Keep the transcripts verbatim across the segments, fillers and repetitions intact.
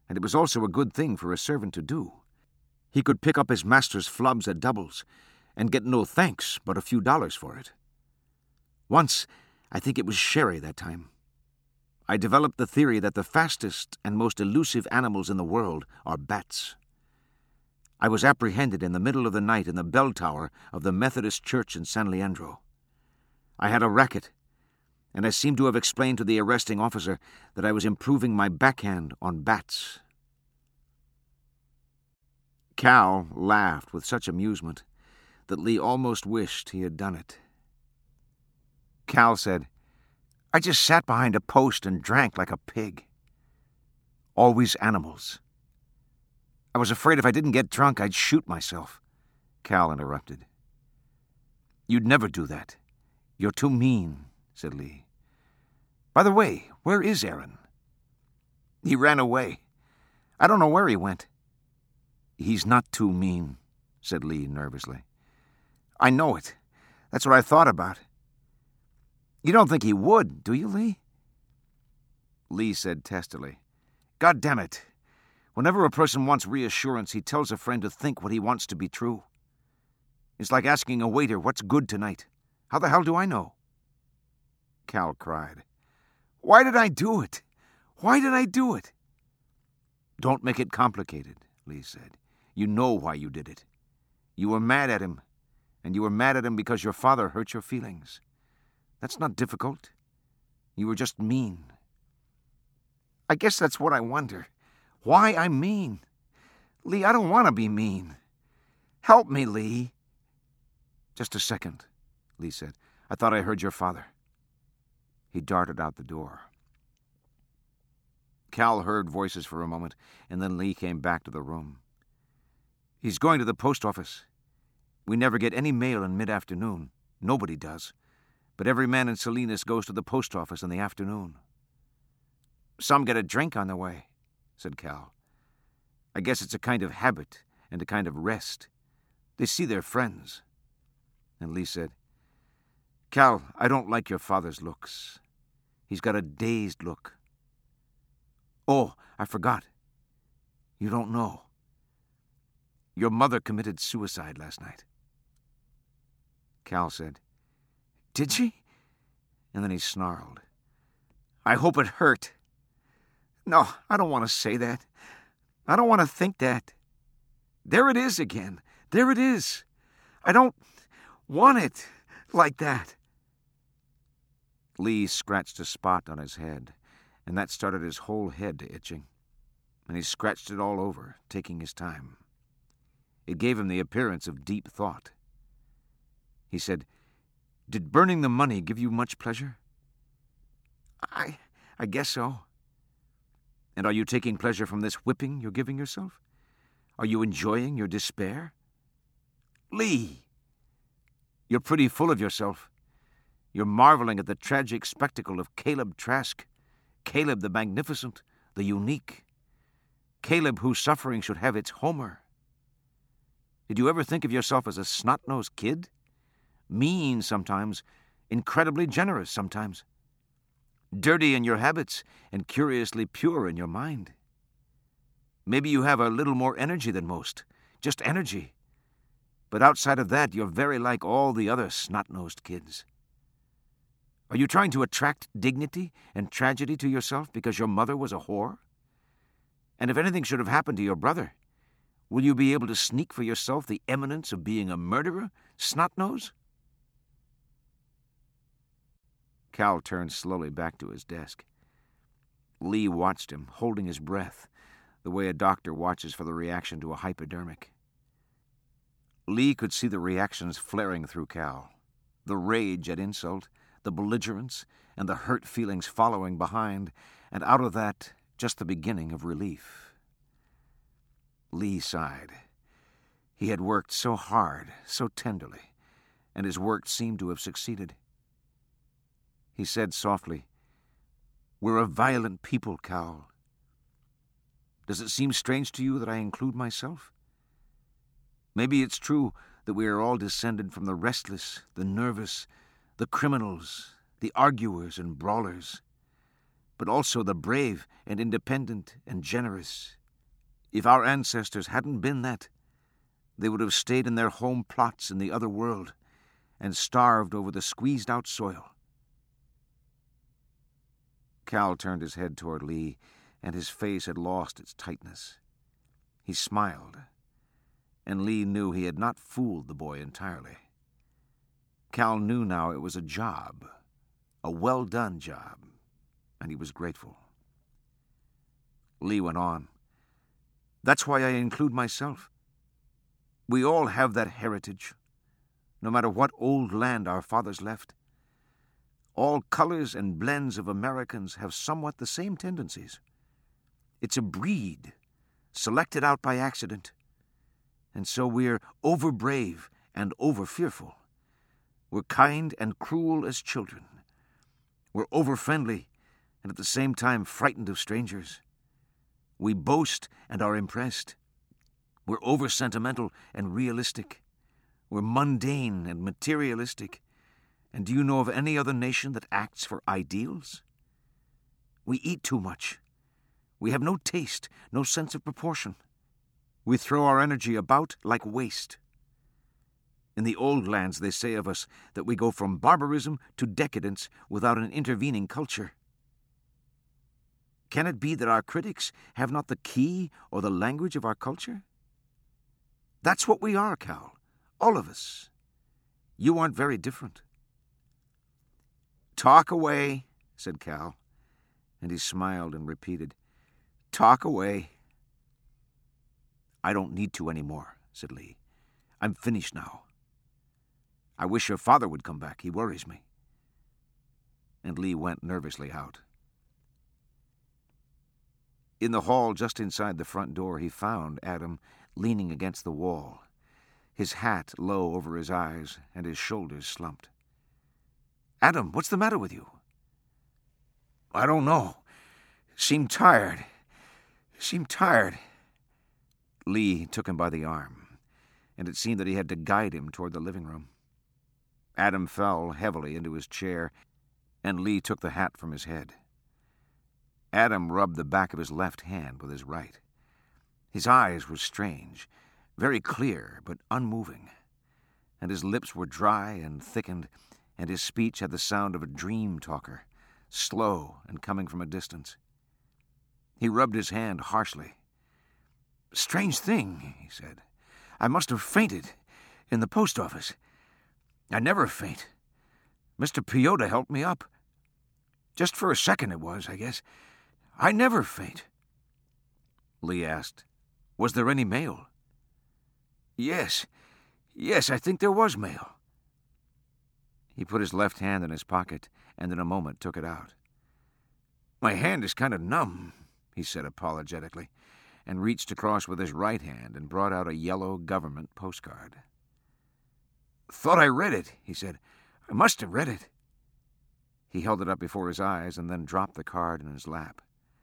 and it was also a good thing for a servant to do. He could pick up his master's flubs at doubles and get no thanks but a few dollars for it. Once, I think it was sherry that time, I developed the theory that the fastest and most elusive animals in the world are bats. I was apprehended in the middle of the night in the bell tower of the Methodist Church in San Leandro. I had a racket, and I seemed to have explained to the arresting officer that I was improving my backhand on bats. Cal laughed with such amusement that Lee almost wished he had done it. Cal said, "I just sat behind a post and drank like a pig." Always animals. I was afraid if I didn't get drunk, I'd shoot myself, Cal interrupted. "You'd never do that. You're too mean," said Lee. "By the way, where is Aaron?" "He ran away. I don't know where he went." "He's not too mean," said Lee nervously. "I know it. That's what I thought about." "You don't think he would, do you, Lee?" Lee said testily, "God damn it. Whenever a person wants reassurance, he tells a friend to think what he wants to be true. It's like asking a waiter, 'What's good tonight?' How the hell do I know?" Cal cried. "Why did I do it? Why did I do it?" "Don't make it complicated," Lee said. "You know why you did it. You were mad at him, and you were mad at him because your father hurt your feelings. That's not difficult. You were just mean." "I guess that's what I wonder. Why I'm mean. Lee, I don't want to be mean. Help me, Lee." "Just a second," Lee said. "I thought I heard your father." He darted out the door. Cal heard voices for a moment, and then Lee came back to the room. "He's going to the post office. We never get any mail in mid-afternoon. Nobody does. But every man in Salinas goes to the post office in the afternoon." "Some get a drink on the way," said Cal. "I guess it's a kind of habit and a kind of rest. They see their friends." And Lee said, "Cal, I don't like your father's looks. He's got a dazed look. Oh, I forgot. You don't know. Your mother committed suicide last night." Cal said, "Did she?" And then he snarled, "I hope it hurt. No, I don't want to say that. I don't want to think that. There it is again. There it is. I don't want it like that." Lee scratched a spot on his head, and that started his whole head to itching. And he scratched it all over, taking his time. It gave him the appearance of deep thought. He said, "Did burning the money give you much pleasure?" I, I guess so." "And are you taking pleasure from this whipping you're giving yourself? Are you enjoying your despair?" "Lee!" "You're pretty full of yourself. You're marveling at the tragic spectacle of Caleb Trask, Caleb the magnificent, the unique, Caleb whose suffering should have its Homer. Did you ever think of yourself as a snot-nosed kid? Mean sometimes, incredibly generous sometimes. Dirty in your habits and curiously pure in your mind. Maybe you have a little more energy than most, just energy. But outside of that, you're very like all the other snot-nosed kids. Are you trying to attract dignity and tragedy to yourself because your mother was a whore? And if anything should have happened to your brother, will you be able to sneak for yourself the eminence of being a murderer, snot-nose?" Cal turned slowly back to his desk. Lee watched him, holding his breath, the way a doctor watches for the reaction to a hypodermic. Lee could see the reactions flaring through Cal, the rage at insult, the belligerence, and the hurt feelings following behind, and out of that, just the beginning of relief. Lee sighed. He had worked so hard, so tenderly, and his work seemed to have succeeded. He said softly, "We're a violent people, Cal. Does it seem strange to you that I include myself? Maybe it's true that we are all descended from the restless, the nervous, the criminals, the arguers and brawlers. but also the brave and independent and generous. If our ancestors hadn't been that, they would have stayed in their home plots in the other world and starved over the squeezed-out soil. Cal turned his head toward Lee, and his face had lost its tightness. He smiled, and Lee knew he had not fooled the boy entirely. Cal knew now it was a job, a well-done job, and he was grateful. Lee went on. That's why I include myself. We all have that heritage, no matter what old land our fathers left. All colors and blends of Americans have somewhat the same tendencies. It's a breed, selected out by accident. And so we're over-brave and over-fearful. We're kind and cruel as children. We're over-friendly and at the same time frightened of strangers. We boast and are impressed. We're over-sentimental and realistic. We're mundane and materialistic. And do you know of any other nation that acts for ideals? We eat too much. We have no taste, no sense of proportion. We throw our energy about like waste. In the old lands, they say of us that we go from barbarism to decadence without an intervening culture. Can it be that our critics have not the key or the language of our culture? That's what we are, Cal. All of us. You aren't very different. Talk away, said Cal, and he smiled and repeated, Talk away. I don't need to anymore, said Lee. I'm finished now. I wish your father would come back. He worries me. And Lee went nervously out. In the hall just inside the front door, he found Adam leaning against the wall, his hat low over his eyes and his shoulders slumped. Adam, what's the matter with you? I don't know. Seemed tired. Seemed tired. Lee took him by the arm, and it seemed that he had to guide him toward the living room. Adam fell heavily into his chair, and Lee took the hat from his head. Adam rubbed the back of his left hand with his right. His eyes were strange, very clear but unmoving, and his lips were dry and thickened, and his speech had the sound of a dream talker, slow and coming from a distance. He rubbed his hand harshly. Strange thing, he said. I must have fainted in the post office. I never faint. Mister Piota helped me up. Just for a second it was, I guess. I never faint. Lee asked, Was there any mail? Yes. Yes, I think there was mail. He put his left hand in his pocket and in a moment took it out. My hand is kind of numb, he said apologetically, and reached across with his right hand and brought out a yellow government postcard. Thought I read it, he said. I must have read it. He held it up before his eyes and then dropped the card in his lap.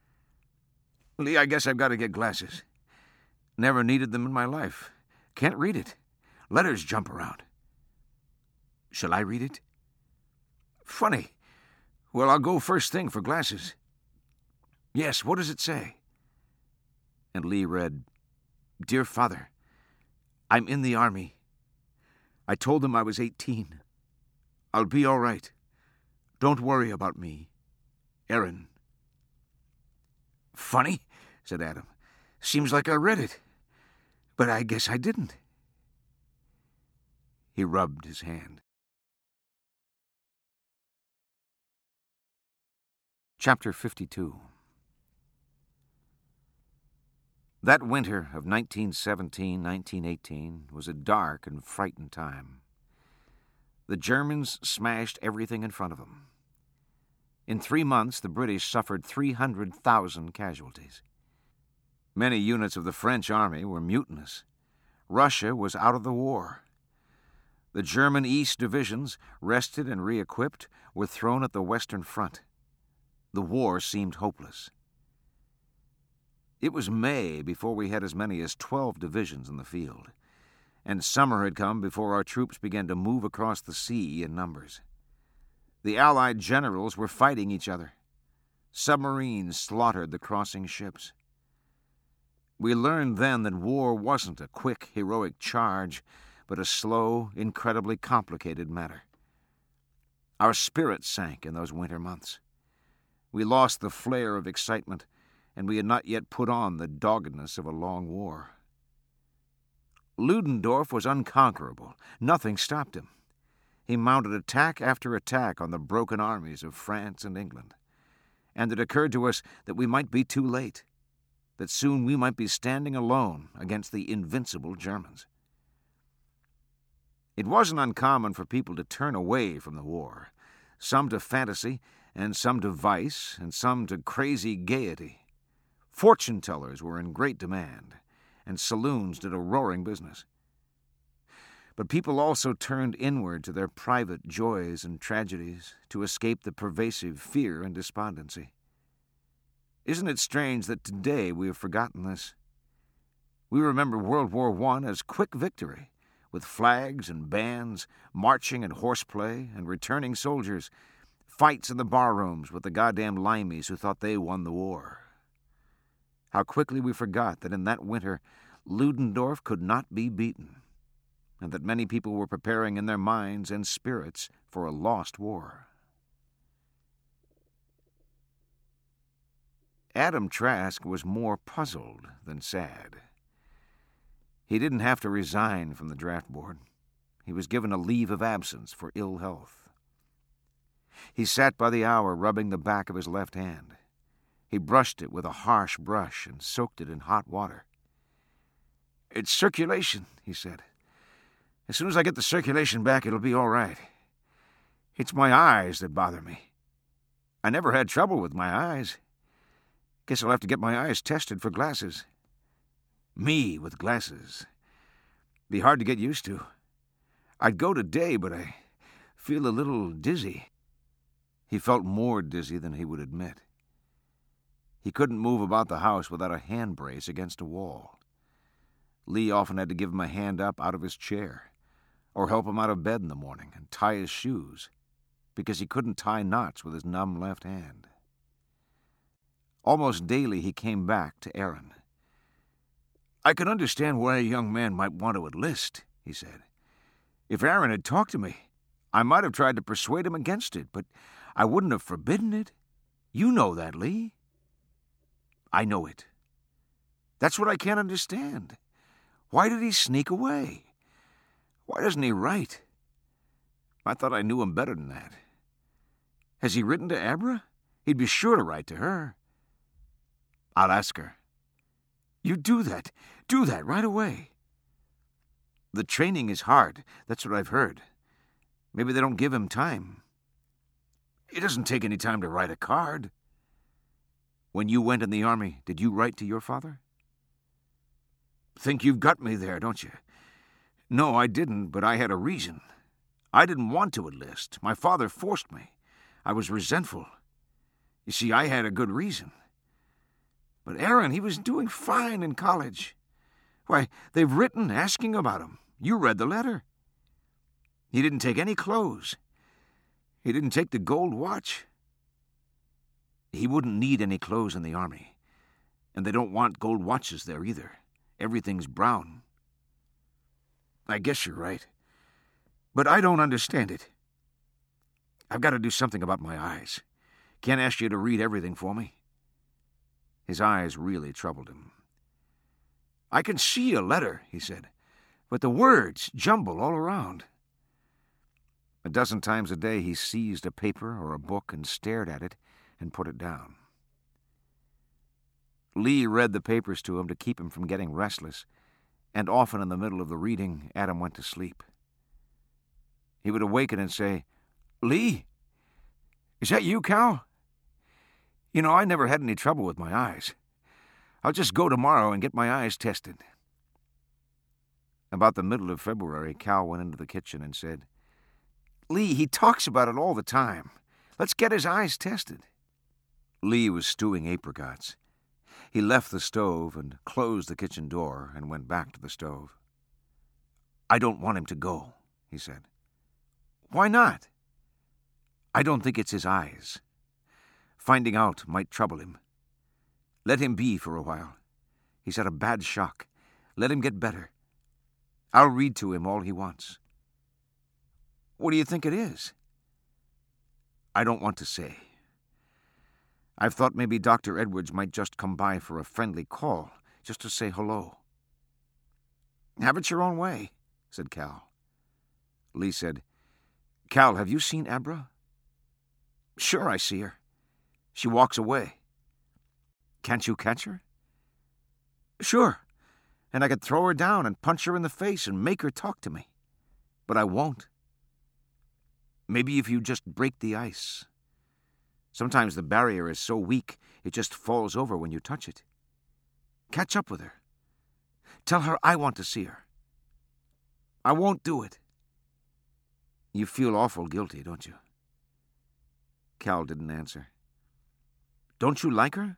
Lee, I guess I've got to get glasses. Never needed them in my life. Can't read it. Letters jump around. Shall I read it? Funny. Well, I'll go first thing for glasses. Yes, what does it say? And Lee read, Dear Father, I'm in the Army. I told them I was eighteen. I'll be all right. Don't worry about me. Aaron. Funny, said Adam. Seems like I read it. But I guess I didn't. He rubbed his hand. Chapter fifty-two. That winter of nineteen seventeen nineteen eighteen was a dark and frightened time. The Germans smashed everything in front of them. In three months, the British suffered three hundred thousand casualties. Many units of the French army were mutinous. Russia was out of the war. The German East divisions, rested and re-equipped, were thrown at the Western Front. The war seemed hopeless. It was May before we had as many as twelve divisions in the field, and summer had come before our troops began to move across the sea in numbers. The Allied generals were fighting each other. Submarines slaughtered the crossing ships. We learned then that war wasn't a quick, heroic charge, but a slow, incredibly complicated matter. Our spirits sank in those winter months. We lost the flair of excitement, and we had not yet put on the doggedness of a long war. Ludendorff was unconquerable. Nothing stopped him. He mounted attack after attack on the broken armies of France and England. And it occurred to us that we might be too late, that soon we might be standing alone against the invincible Germans. It wasn't uncommon for people to turn away from the war, some to fantasy, and some to vice, and some to crazy gaiety. Fortune-tellers were in great demand, and saloons did a roaring business. But people also turned inward to their private joys and tragedies to escape the pervasive fear and despondency. Isn't it strange that today we have forgotten this? We remember World War One as quick victory, with flags and bands, marching and horseplay, and returning soldiers, fights in the barrooms with the goddamn limeys who thought they won the war. How quickly we forgot that in that winter Ludendorff could not be beaten, and that many people were preparing in their minds and spirits for a lost war. Adam Trask was more puzzled than sad. He didn't have to resign from the draft board. He was given a leave of absence for ill health. He sat by the hour rubbing the back of his left hand. He brushed it with a harsh brush and soaked it in hot water. "It's circulation," he said. "As soon as I get the circulation back, it'll be all right. It's my eyes that bother me. I never had trouble with my eyes. Guess I'll have to get my eyes tested for glasses. Me with glasses. Be hard to get used to. I'd go today, but I feel a little dizzy." He felt more dizzy than he would admit. He couldn't move about the house without a hand brace against a wall. Lee often had to give him a hand up out of his chair, or help him out of bed in the morning and tie his shoes, because he couldn't tie knots with his numb left hand. Almost daily he came back to Aaron. "I could understand why a young man might want to enlist," he said. "If Aaron had talked to me, I might have tried to persuade him against it, but I wouldn't have forbidden it. You know that, Lee." "I know it. That's what I can't understand. Why did he sneak away? Why doesn't he write? I thought I knew him better than that. Has he written to Abra? He'd be sure to write to her." "I'll ask her." "You do that. Do that right away." "The training is hard. That's what I've heard. Maybe they don't give him time." "It doesn't take any time to write a card." "When you went in the army, did you write to your father?" "Think you've got me there, don't you? No, I didn't, but I had a reason. I didn't want to enlist. My father forced me. I was resentful. You see, I had a good reason. But Aaron, he was doing fine in college. Why, they've written asking about him. You read the letter. He didn't take any clothes. He didn't take the gold watch. He wouldn't need any clothes in the army. And they don't want gold watches there either. Everything's brown." "I guess you're right. But I don't understand it. I've got to do something about my eyes. Can't ask you to read everything for me." His eyes really troubled him. "I can see a letter," he said, "but the words jumble all around." A dozen times a day he seized a paper or a book and stared at it and put it down. Lee read the papers to him to keep him from getting restless, and often in the middle of the reading, Adam went to sleep. He would awaken and say, "Lee, is that you, Cal? You know, I never had any trouble with my eyes. I'll just go tomorrow and get my eyes tested." About the middle of February, Cal went into the kitchen and said, "Lee, he talks about it all the time. Let's get his eyes tested." Lee was stewing apricots. He left the stove and closed the kitchen door and went back to the stove. "I don't want him to go," he said. "Why not?" "I don't think it's his eyes. Finding out might trouble him. Let him be for a while. He's had a bad shock. Let him get better. I'll read to him all he wants. What do you think it is? I don't want to say. I've thought maybe Doctor Edwards might just come by for a friendly call, just to say hello. Have it your own way, said Cal. Lee said, Cal, have you seen Abra? Sure, I see her. She walks away. Can't you catch her? Sure, and I could throw her down and punch her in the face and make her talk to me. But I won't. Maybe if you just break the ice. Sometimes the barrier is so weak it just falls over when you touch it. Catch up with her. Tell her I want to see her. I won't do it. You feel awful guilty, don't you? Cal didn't answer. Don't you like her?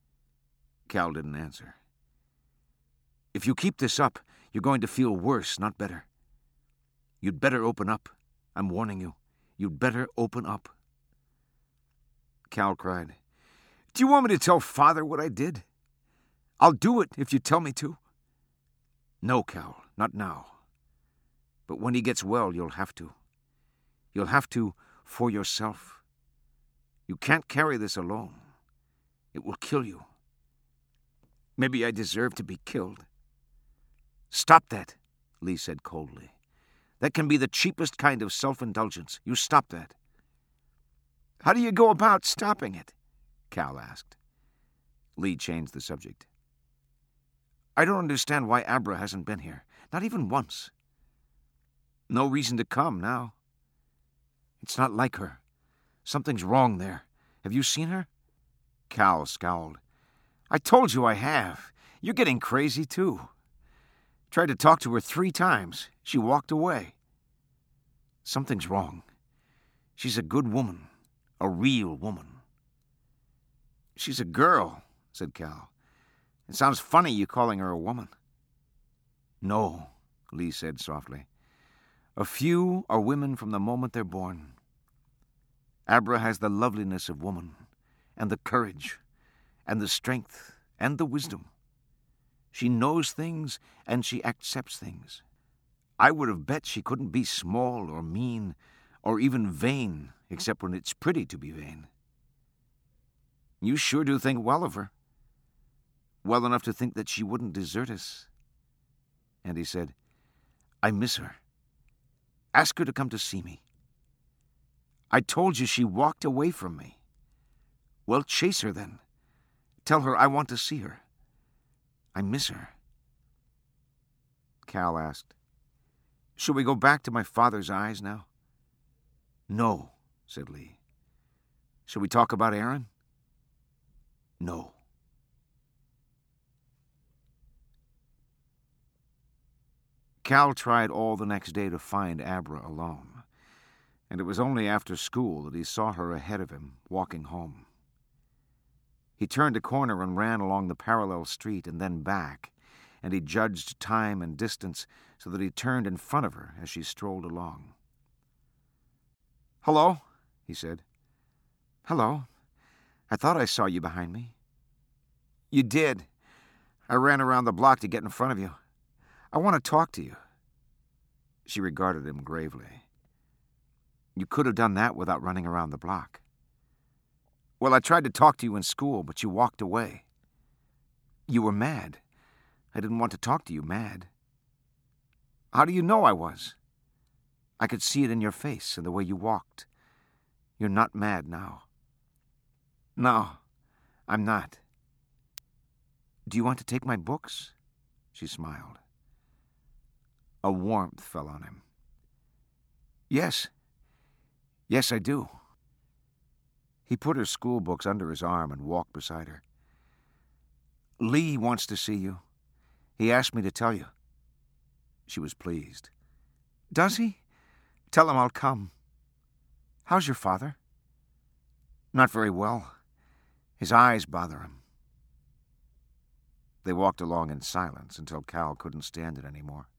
Cal didn't answer. If you keep this up, you're going to feel worse, not better. You'd better open up. I'm warning you. You'd better open up. Cal cried, Do you want me to tell Father what I did? I'll do it if you tell me to. No, Cal, not now. But when he gets well, you'll have to. You'll have to for yourself. You can't carry this alone. It will kill you. Maybe I deserve to be killed. Stop that, Lee said coldly. That can be the cheapest kind of self-indulgence. You stop that. How do you go about stopping it? Cal asked. Lee changed the subject. I don't understand why Abra hasn't been here. Not even once. No reason to come now. It's not like her. Something's wrong there. Have you seen her? Cal scowled. I told you I have. You're getting crazy, too. Tried to talk to her three times. She walked away. Something's wrong. She's a good woman. A real woman. She's a girl, said Cal. It sounds funny you calling her a woman. No, Lee said softly. A few are women from the moment they're born. Abra has the loveliness of woman, and the courage, and the strength, and the wisdom. She knows things, and she accepts things. I would have bet she couldn't be small or mean, or even vain, except when it's pretty to be vain. You sure do think well of her. Well enough to think that she wouldn't desert us. And he said, I miss her. Ask her to come to see me. I told you she walked away from me. Well, chase her then. Tell her I want to see her. I miss her. Cal asked, Should we go back to my father's eyes now? No, said Lee. Shall we talk about Aaron? No. Cal tried all the next day to find Abra alone, and it was only after school that he saw her ahead of him, walking home. He turned a corner and ran along the parallel street and then back, and he judged time and distance so that he turned in front of her as she strolled along. Hello, he said. Hello. I thought I saw you behind me. You did. I ran around the block to get in front of you. I want to talk to you. She regarded him gravely. You could have done that without running around the block. Well, I tried to talk to you in school, but you walked away. You were mad. I didn't want to talk to you mad. How do you know I was? I could see it in your face and the way you walked. You're not mad now. No, I'm not. Do you want to take my books? She smiled. A warmth fell on him. Yes. Yes, I do. He put her school books under his arm and walked beside her. Lee wants to see you. He asked me to tell you. She was pleased. Does he? Tell him I'll come. How's your father? Not very well. His eyes bother him. They walked along in silence until Cal couldn't stand it anymore.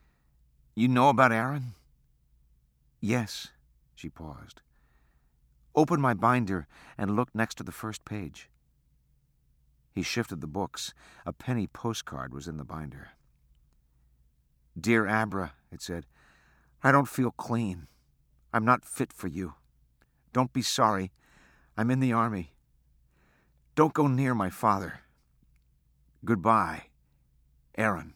You know about Aaron? Yes, she paused. Open my binder and look next to the first page. He shifted the books. A penny postcard was in the binder. Dear Abra, it said, I don't feel clean. I'm not fit for you. Don't be sorry. I'm in the army. Don't go near my father. Goodbye, Aaron.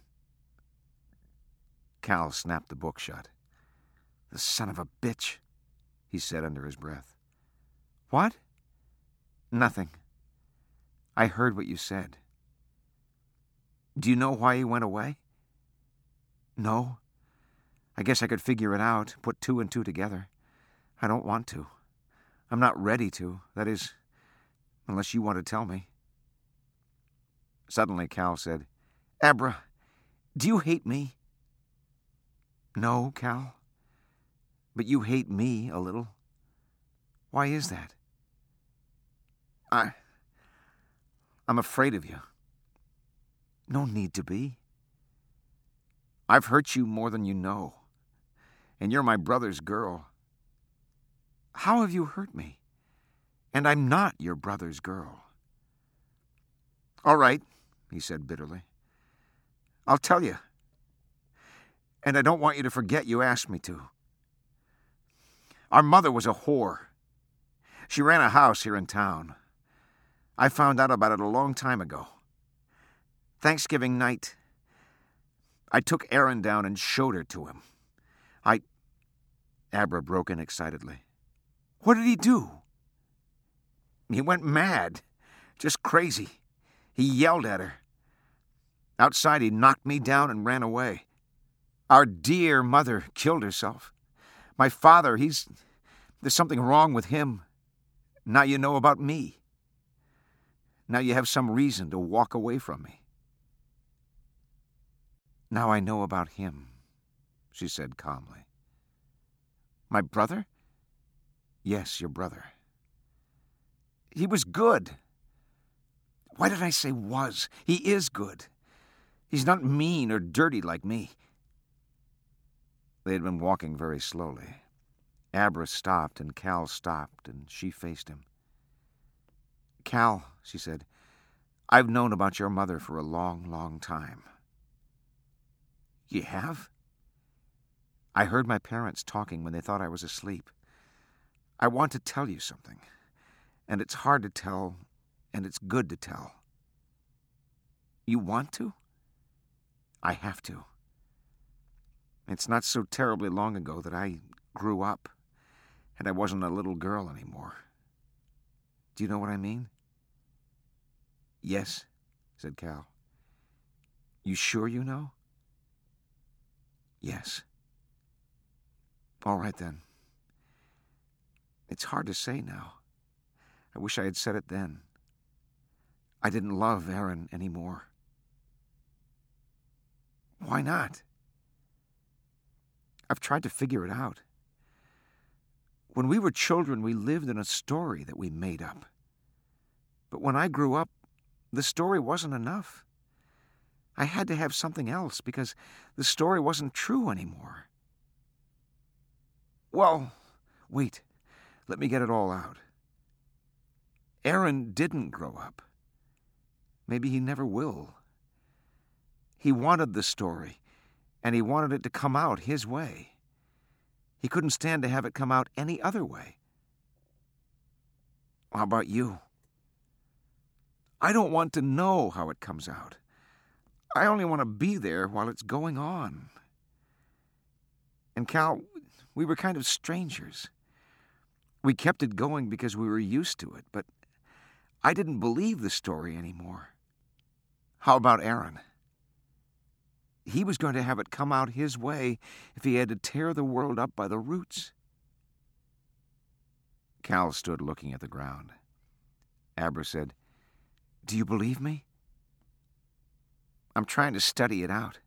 Cal snapped the book shut. The son of a bitch, he said under his breath. What? Nothing. I heard what you said. Do you know why he went away? No. I guess I could figure it out, put two and two together. I don't want to. I'm not ready to, that is, unless you want to tell me. Suddenly, Cal said, Abra, do you hate me? No, Cal. But you hate me a little. Why is that? I... I'm afraid of you. No need to be. I've hurt you more than you know. And you're my brother's girl. How have you hurt me? And I'm not your brother's girl. All right, he said bitterly. I'll tell you. And I don't want you to forget you asked me to. Our mother was a whore. She ran a house here in town. I found out about it a long time ago. Thanksgiving night, I took Aaron down and showed her to him. I... Abra broke in excitedly. What did he do? He went mad. Just crazy. He yelled at her. Outside, he knocked me down and ran away. Our dear mother killed herself. My father, he's... There's something wrong with him. Now you know about me. Now you have some reason to walk away from me. Now I know about him, she said calmly. My brother? Yes, your brother. He was good. Why did I say was? He is good. He's not mean or dirty like me. They had been walking very slowly. Abra stopped, and Cal stopped, and she faced him. Cal, she said, I've known about your mother for a long, long time. You have? I heard my parents talking when they thought I was asleep. I want to tell you something, and it's hard to tell, and it's good to tell. You want to? I have to. It's not so terribly long ago that I grew up, and I wasn't a little girl anymore. Do you know what I mean? Yes, said Cal. You sure you know? Yes. All right, then. It's hard to say now. I wish I had said it then. I didn't love Aaron anymore. Why not? I've tried to figure it out. When we were children, we lived in a story that we made up. But when I grew up, the story wasn't enough. I had to have something else because the story wasn't true anymore. Well, wait. Let me get it all out. Aaron didn't grow up. Maybe he never will. He wanted the story, and he wanted it to come out his way. He couldn't stand to have it come out any other way. How about you? I don't want to know how it comes out. I only want to be there while it's going on. And Cal, we were kind of strangers. We kept it going because we were used to it, but I didn't believe the story anymore. How about Aaron? He was going to have it come out his way if he had to tear the world up by the roots. Cal stood looking at the ground. Abra said, Do you believe me? I'm trying to study it out.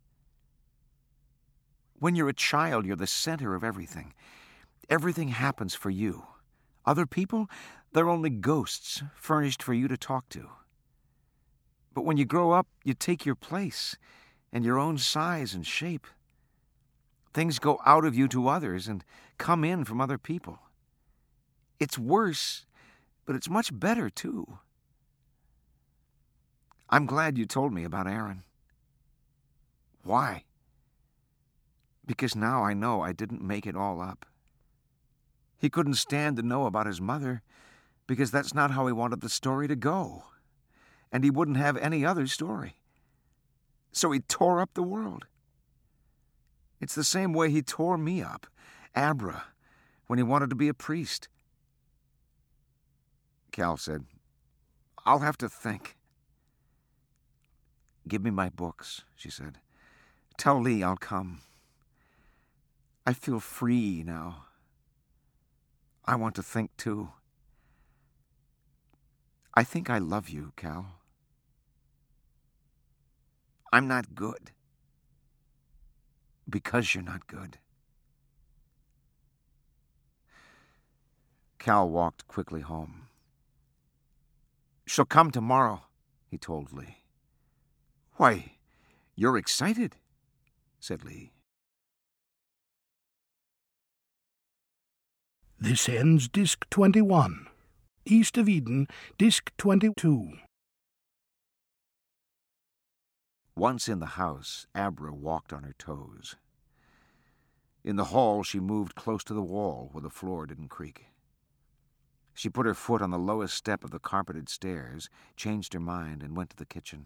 When you're a child, you're the center of everything. Everything happens for you. Other people, they're only ghosts furnished for you to talk to. But when you grow up, you take your place and your own size and shape. Things go out of you to others and come in from other people. It's worse, but it's much better, too. I'm glad you told me about Aaron. Why? Because now I know I didn't make it all up. He couldn't stand to know about his mother, because that's not how he wanted the story to go. And he wouldn't have any other story. So he tore up the world. It's the same way he tore me up, Abra, when he wanted to be a priest. Cal said, I'll have to think. Give me my books, she said. Tell Lee I'll come. I feel free now. I want to think, too. I think I love you, Cal. I'm not good. Because you're not good. Cal walked quickly home. She'll come tomorrow, he told Lee. Why, you're excited, said Lee. This ends Disc twenty-one. East of Eden, Disc twenty-two. Once in the house, Abra walked on her toes. In the hall, she moved close to the wall where the floor didn't creak. She put her foot on the lowest step of the carpeted stairs, changed her mind, and went to the kitchen.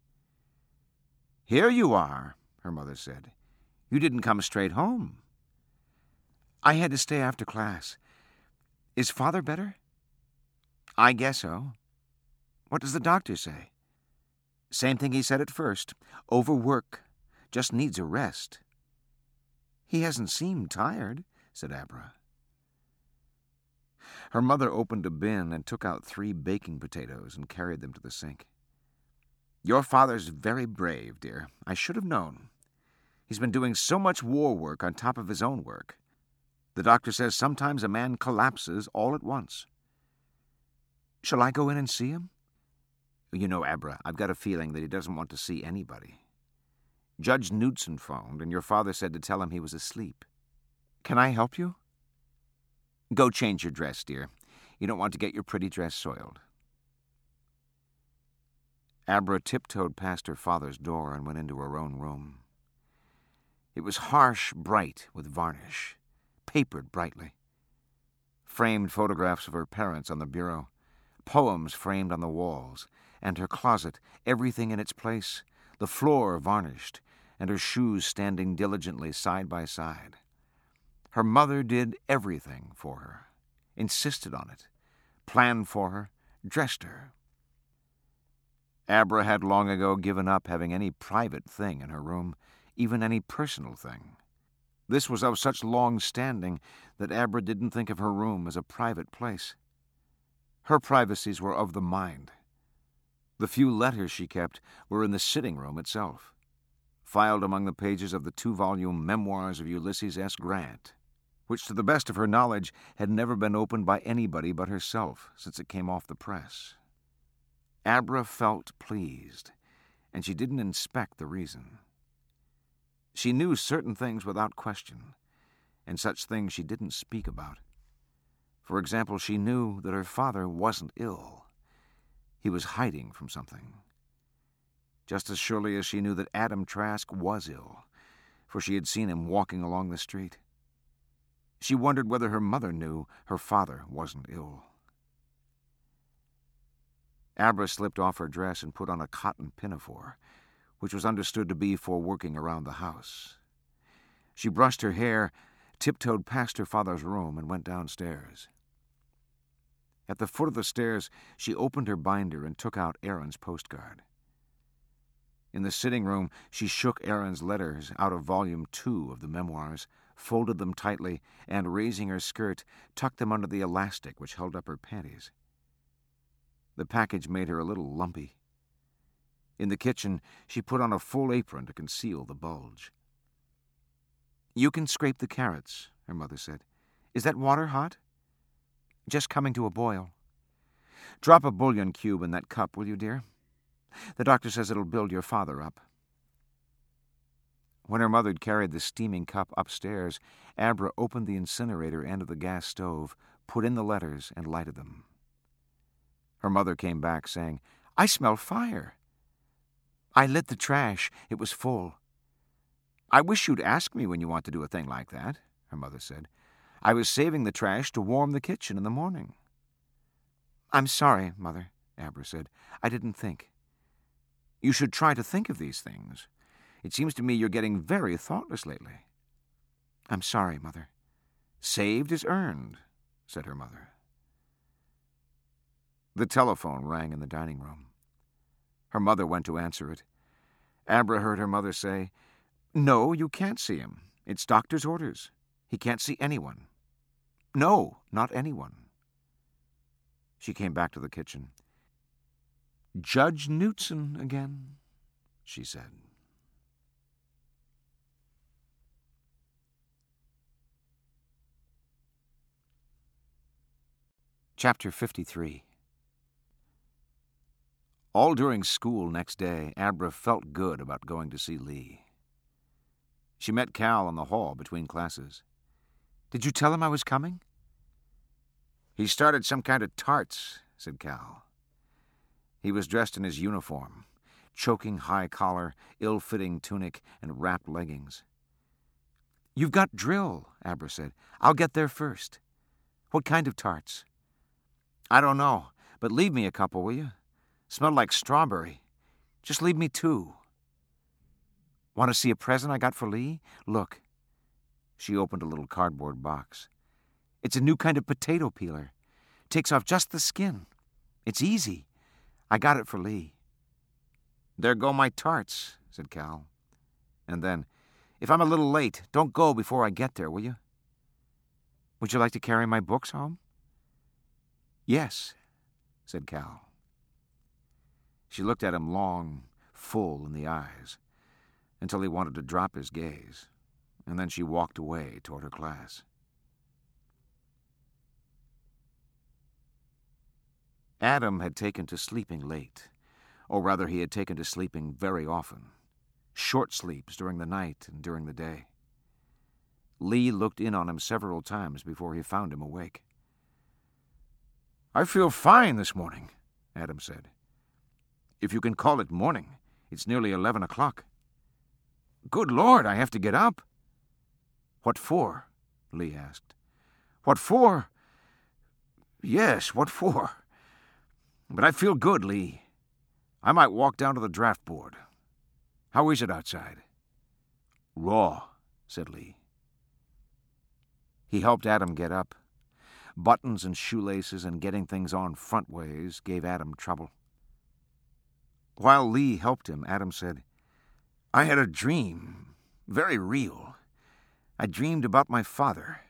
Here you are, her mother said. You didn't come straight home. I had to stay after class. Is Father better? I guess so. What does the doctor say? Same thing he said at first. Overwork. Just needs a rest. He hasn't seemed tired, said Abra. Her mother opened a bin and took out three baking potatoes and carried them to the sink. Your father's very brave, dear. I should have known. He's been doing so much war work on top of his own work. The doctor says sometimes a man collapses all at once. Shall I go in and see him? You know, Abra, I've got a feeling that he doesn't want to see anybody. Judge Knudsen phoned, and your father said to tell him he was asleep. Can I help you? Go change your dress, dear. You don't want to get your pretty dress soiled. Abra tiptoed past her father's door and went into her own room. It was harsh, bright with varnish, papered brightly. Framed photographs of her parents on the bureau, poems framed on the walls, and her closet, everything in its place, the floor varnished, and her shoes standing diligently side by side. Her mother did everything for her, insisted on it, planned for her, dressed her. Abra had long ago given up having any private thing in her room, even any personal thing. This was of such long standing that Abra didn't think of her room as a private place. Her privacies were of the mind. The few letters she kept were in the sitting room itself, filed among the pages of the two-volume Memoirs of Ulysses S. Grant, which, to the best of her knowledge, had never been opened by anybody but herself since it came off the press. Abra felt pleased, and she didn't inspect the reason. She knew certain things without question, and such things she didn't speak about. For example, she knew that her father wasn't ill. He was hiding from something. Just as surely as she knew that Adam Trask was ill, for she had seen him walking along the street. She wondered whether her mother knew her father wasn't ill. Abra slipped off her dress and put on a cotton pinafore, which was understood to be for working around the house. She brushed her hair, tiptoed past her father's room, and went downstairs. At the foot of the stairs, she opened her binder and took out Aaron's postcard. In the sitting room, she shook Aaron's letters out of volume two of the memoirs, folded them tightly, and, raising her skirt, tucked them under the elastic which held up her panties. The package made her a little lumpy. In the kitchen, she put on a full apron to conceal the bulge. You can scrape the carrots, her mother said. Is that water hot? Just coming to a boil. Drop a bouillon cube in that cup, will you, dear? The doctor says it'll build your father up. When her mother had carried the steaming cup upstairs, Abra opened the incinerator end of the gas stove, put in the letters and lighted them. Her mother came back saying, "I smell fire." "I lit the trash. It was full." "I wish you'd ask me when you want to do a thing like that," her mother said. "I was saving the trash to warm the kitchen in the morning." "I'm sorry, Mother," Abra said. "I didn't think." "You should try to think of these things. It seems to me you're getting very thoughtless lately." "I'm sorry, Mother." "Saved is earned," said her mother. The telephone rang in the dining room. Her mother went to answer it. Abra heard her mother say, "No, you can't see him. It's doctor's orders. He can't see anyone." "No, not anyone." She came back to the kitchen. "Judge Knutson again," she said. Chapter fifty-three. All during school next day, Abra felt good about going to see Lee. She met Cal in the hall between classes. "Did you tell him I was coming?" "He started some kind of tarts," said Cal. He was dressed in his uniform, choking high collar, ill-fitting tunic, and wrapped leggings. "You've got drill," Abra said. "I'll get there first." "What kind of tarts?" "I don't know, but leave me a couple, will you? Smell like strawberry. Just leave me two." "Want to see a present I got for Lee? Look." She opened a little cardboard box. "It's a new kind of potato peeler. Takes off just the skin. It's easy. I got it for Lee." "There go my tarts," said Cal. And then, "If I'm a little late, don't go before I get there, will you?" "Would you like to carry my books home?" "Yes," said Cal. She looked at him long, full in the eyes, until he wanted to drop his gaze, and then she walked away toward her class. Adam had taken to sleeping late, or rather he had taken to sleeping very often, short sleeps during the night and during the day. Lee looked in on him several times before he found him awake. "I feel fine this morning," Adam said. "If you can call it morning. It's nearly eleven o'clock." "Good Lord, I have to get up." "What for?" Lee asked. "What for? Yes, what for? But I feel good, Lee. I might walk down to the draft board. How is it outside?" "Raw," said Lee. He helped Adam get up. Buttons and shoelaces and getting things on front-ways gave Adam trouble. While Lee helped him, Adam said, "I had a dream, very real. I dreamed about my father."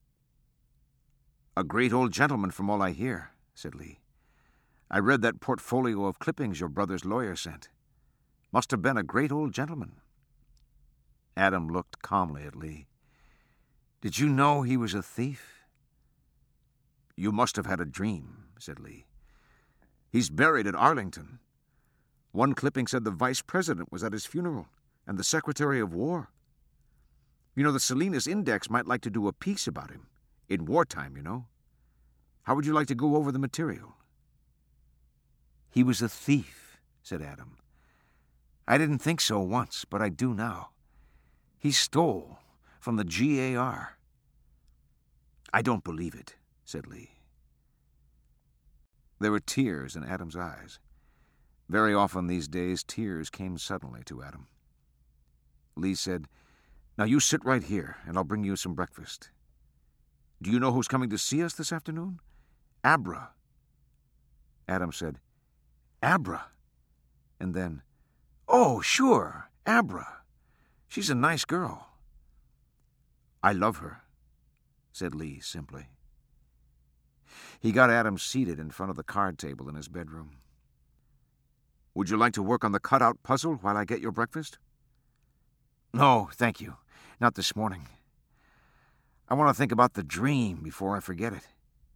"A great old gentleman from all I hear," said Lee. "I read that portfolio of clippings your brother's lawyer sent. Must have been a great old gentleman." Adam looked calmly at Lee. "Did you know he was a thief?" "You must have had a dream," said Lee. "He's buried at Arlington. One clipping said the vice president was at his funeral, and the secretary of war. You know, the Salinas Index might like to do a piece about him. In wartime, you know. How would you like to go over the material?" "He was a thief," said Adam. "I didn't think so once, but I do now. He stole from the G A R." "I don't believe it," said Lee. There were tears in Adam's eyes. Very often these days, tears came suddenly to Adam. Lee said, "Now you sit right here, and I'll bring you some breakfast. Do you know who's coming to see us this afternoon? Abra." Adam said, "Abra?" And then, "Oh, sure, Abra. She's a nice girl." "I love her," said Lee simply. He got Adam seated in front of the card table in his bedroom. "Would you like to work on the cutout puzzle while I get your breakfast?" "No, thank you. Not this morning. I want to think about the dream before I forget it."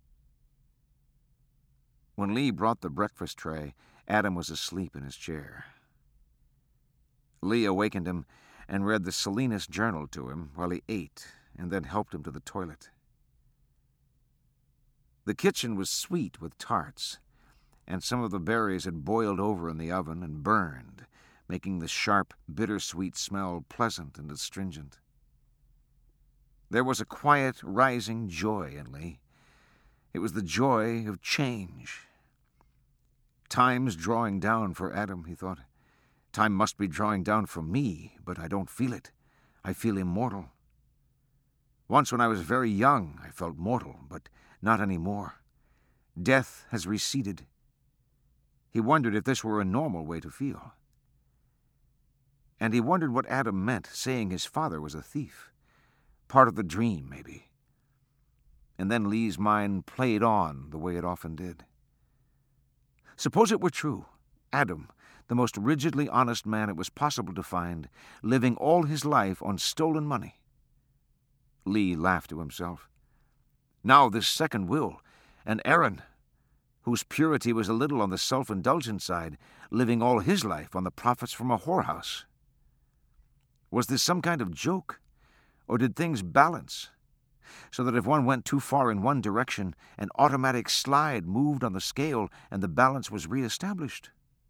When Lee brought the breakfast tray, Adam was asleep in his chair. Lee awakened him and read the Salinas Journal to him while he ate, and then helped him to the toilet. The kitchen was sweet with tarts, and some of the berries had boiled over in the oven and burned, making the sharp, bittersweet smell pleasant and astringent. There was a quiet, rising joy in Lee. It was the joy of change. Time's drawing down for Adam, he thought. Time must be drawing down for me, but I don't feel it. I feel immortal. Once when I was very young, I felt mortal, but not any more. Death has receded. He wondered if this were a normal way to feel. And he wondered what Adam meant, saying his father was a thief. Part of the dream, maybe. And then Lee's mind played on the way it often did. Suppose it were true. Adam, the most rigidly honest man it was possible to find, living all his life on stolen money. Lee laughed to himself. Now this second will, and Aaron, whose purity was a little on the self-indulgent side, living all his life on the profits from a whorehouse. Was this some kind of joke, or did things balance, so that if one went too far in one direction, an automatic slide moved on the scale and the balance was re-established?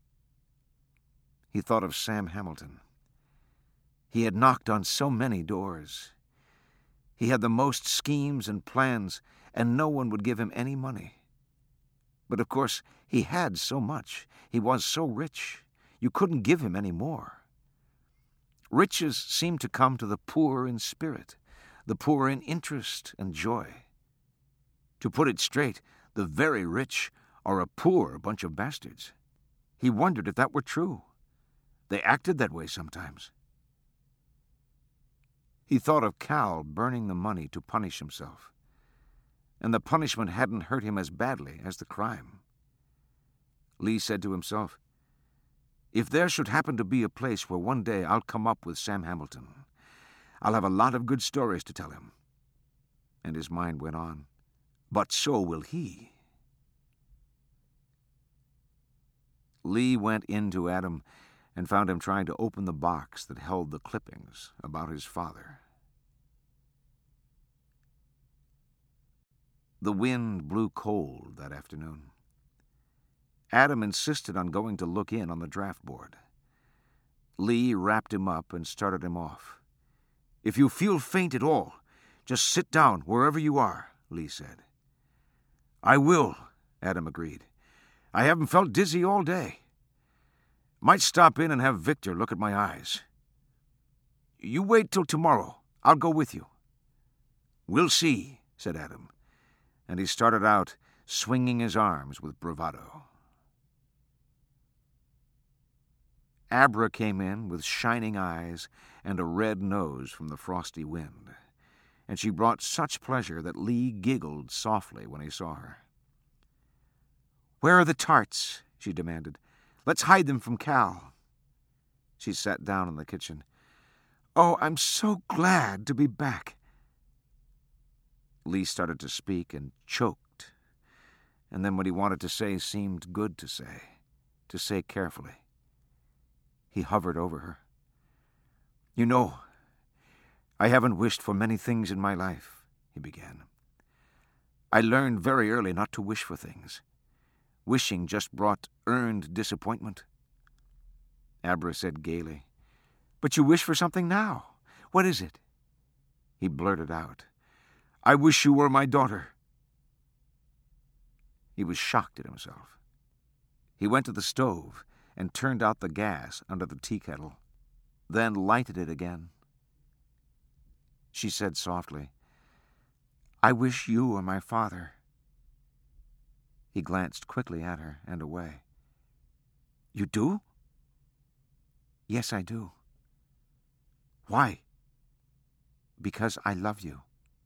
He thought of Sam Hamilton. He had knocked on so many doors. He had the most schemes and plans, and no one would give him any money. But of course, he had so much. He was so rich. You couldn't give him any more. Riches seemed to come to the poor in spirit, the poor in interest and joy. To put it straight, the very rich are a poor bunch of bastards. He wondered if that were true. They acted that way sometimes. He thought of Cal burning the money to punish himself, and the punishment hadn't hurt him as badly as the crime. Lee said to himself, if there should happen to be a place where one day I'll come up with Sam Hamilton, I'll have a lot of good stories to tell him. And his mind went on, but so will he. Lee went in to Adam and found him trying to open the box that held the clippings about his father. The wind blew cold that afternoon. Adam insisted on going to look in on the draft board. Lee wrapped him up and started him off. If you feel faint at all, just sit down wherever you are, Lee said. I will, Adam agreed. I haven't felt dizzy all day. Might stop in and have Victor look at my eyes. You wait till tomorrow. I'll go with you. We'll see, said Adam, and he started out, swinging his arms with bravado. Abra came in with shining eyes and a red nose from the frosty wind, and she brought such pleasure that Lee giggled softly when he saw her. Where are the tarts? She demanded. Let's hide them from Cal. She sat down in the kitchen. Oh, I'm so glad to be back. Lee started to speak and choked, and then what he wanted to say seemed good to say, to say carefully. He hovered over her. You know, I haven't wished for many things in my life, he began. I learned very early not to wish for things. Wishing just brought earned disappointment. Abra said gaily, But you wish for something now. What is it? He blurted out, I wish you were my daughter. He was shocked at himself. He went to the stove and turned out the gas under the tea kettle, then lighted it again. She said softly, I wish you were my father. He glanced quickly at her and away. You do? Yes, I do. Why? Because I love you.